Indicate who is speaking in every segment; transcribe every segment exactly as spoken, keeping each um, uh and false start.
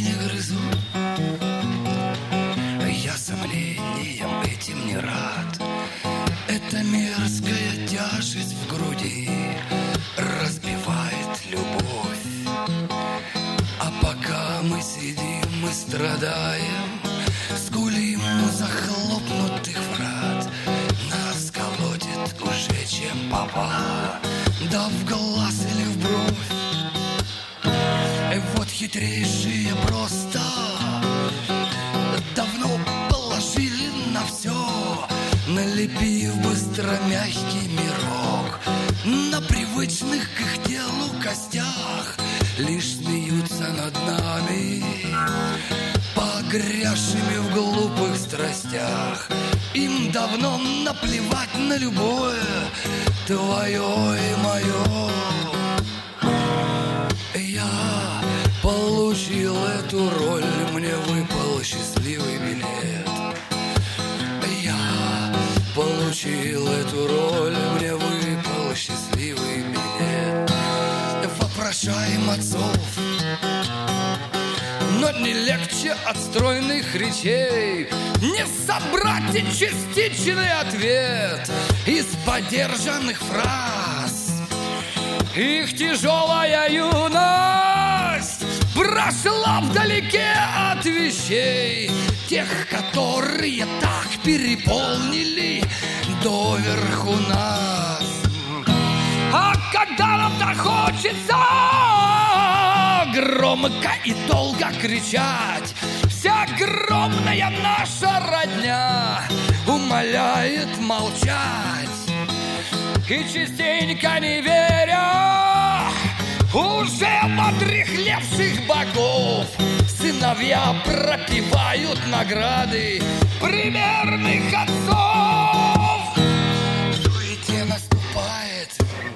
Speaker 1: не грызу. Я сомнением этим не рад. Эта мерзкая тяжесть в груди разбивает любовь. А пока мы сидим и страдаем, скулим у захлопнутых врат, нас колотит уже чем попало, да в глаз или в бровь. И вот хитрейшие просто давно положили на все, налепив быстро мягкий мирок. На привычных к их телу костях лишь смеются над нами, погрязшими в глупых страстях. Им давно наплевать на любое твое и мое. Я получил эту роль, мне выпал счастливый билет. Я получил эту роль, мне выпал счастливый билет. Вопрошаем отцов, но не легче от стройных речей не собрать и частичный ответ из подержанных фраз. Их тяжелая юность прошла вдалеке от вещей, тех, которые так переполнили доверху нас. А когда нам так хочется громко и долго кричать, вся огромная наша родня умоляет молчать. И частенько не веря уже подряхлевших богов, сыновья пропивают награды примерных отцов. В суете наступает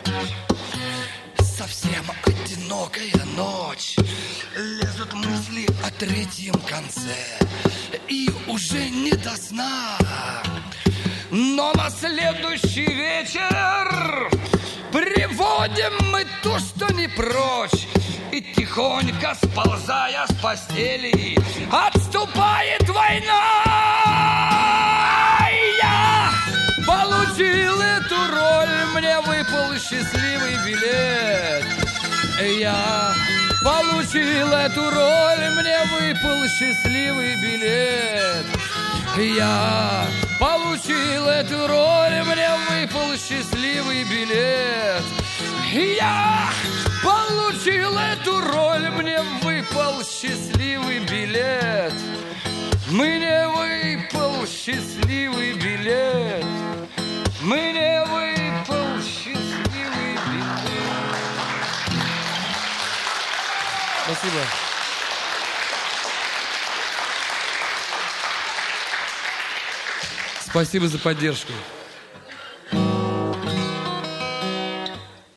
Speaker 1: совсем одинокая ночь, лезут мысли о третьем конце, и уже не до сна. Но на следующий вечер приводим мы то, что не прочь, и тихонько, сползая с постели, отступает война. Я получил эту роль, мне выпал счастливый билет. Я получил эту роль, мне выпал счастливый билет. Я получил эту роль, мне выпал счастливый билет. Я получил эту роль, мне выпал счастливый билет. Мне выпал счастливый билет. Мне выпал счастливый билет. Спасибо. Спасибо за поддержку.